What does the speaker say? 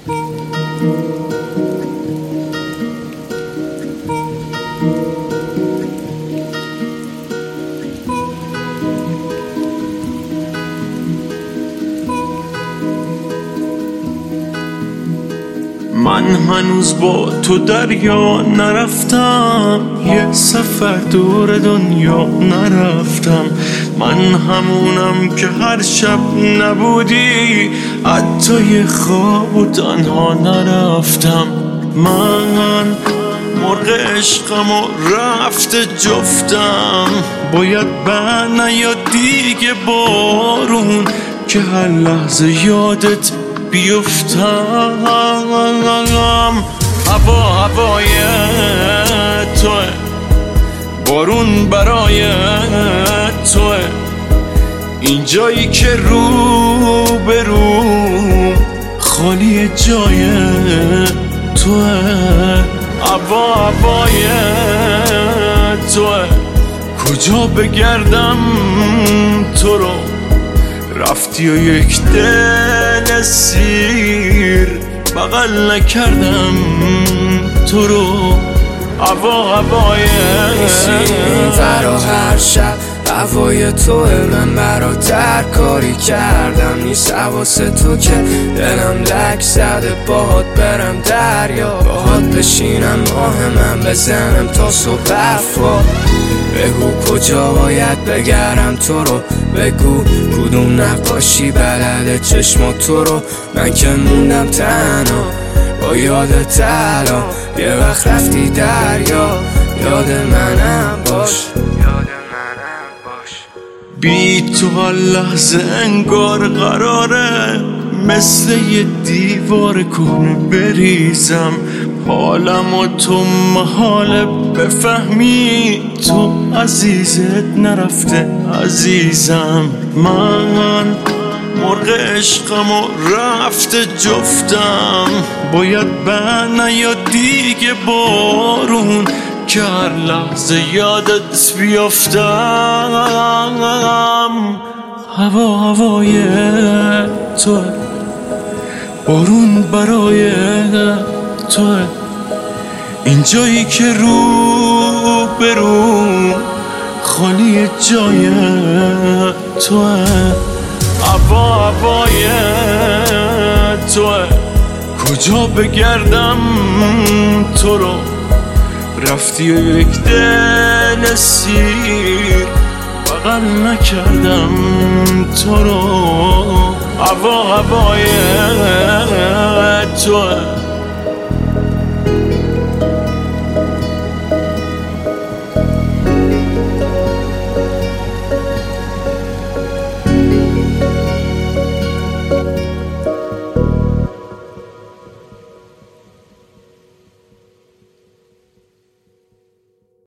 من هنوز با تو دریا نرفتم، یه سفر دور دنیا نرفتم. من همونم که هر شب نبودی حتی یه خواب و تنها نرفتم. من مرغ عشقم و رفته جفتم، باید نیاد دیگه بارون که هر لحظه یادت بیفتم. هوای توه، بارون برای توه، این جایی که رو به رو خالی جای توه. هوای توه، کجا بگردم تو رو، رفتی و یک دل سیر بغل نکردم تو رو. هوای فرا هر شب هوای توه، من برات هر کاری کردم نیست حواس تو که دلم لک زده باهات برم دریا، باهات بشینم ماه من بزنم تا صبح برفا. بگو کجا باید بگردم تو رو، بگو کدوم نقاشی بلده چشم تو رو. من که موندم تنها با یادت الان، یه وقت رفتی دریا یاد منم باش. بی تو هر لحظه انگار قراره مثل یه دیوار کهنه بریزم. حالم و تو محاله بفهمی، تو عزیزت نرفته عزیزم. من مرغ عشقم و رفته جفتم، باید نیاد دیگه بارون که هر لحظه یادت بیافتم. هوای توه، بارون برای توه، این جایی که رو به رو خالی جای توه. هوای توه، کجا بگردم تو رو، رفتی و یک دل سیر بغل نکردم تو رو. هوای توه.